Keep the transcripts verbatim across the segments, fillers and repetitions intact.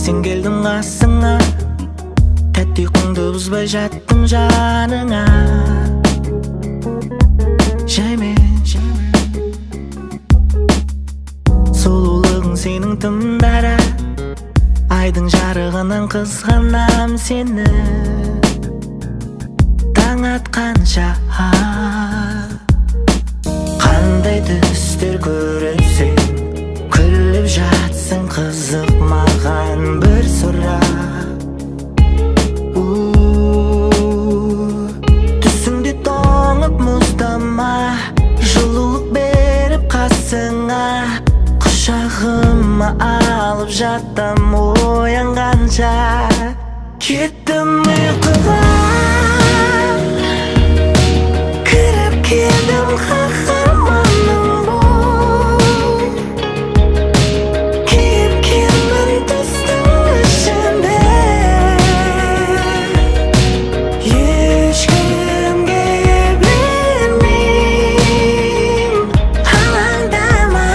Сен келдің қасыңа, тәтті ұйқыңды бұзбай жаттым жаныңа. Жаймен сұлулығың сенің тым дара, айдың жарығынан қызғанам сені. Таң атқанша қандай түстер көресің, күліп жатсың қызық маған бір сұрақ. Түсіңде тоңып мұздама, жылулық беріп қасыңа, құшағыма алып жаттым оянғанша. Кеттім ұйқыға, кіріп келдім қаһарманым болып, киіп келмін түстің ішінде. Ешкімге бермеймін, алаңдама.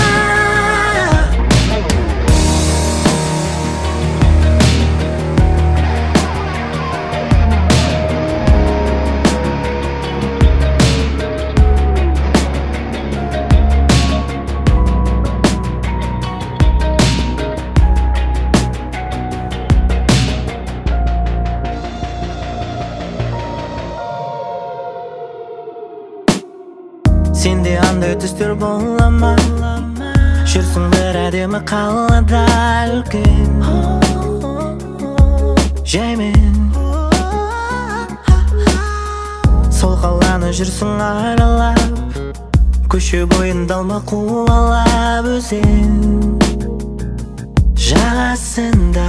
Сенде андай түстер бола ма? Жүрсің бір әдемі қалада үлкен, жаймен сол қаланы жүрсің аралап, көше бойын далма қуалап өзен жағасында.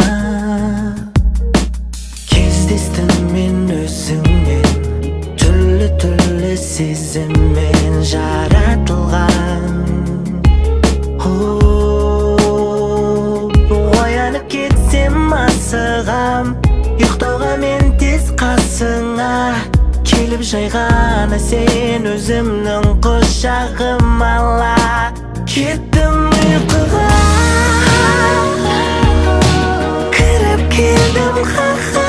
Кездестім мен өзіңмен, түрлі-түрлі сезіммен жаратылған. Оянып кетсем асығам, ұйықтауға мен тез қасыңа, келіп жайғана сен өзімнің құшағым ала. Кеттім ұйқыға, кіріп келдім қаһарманым.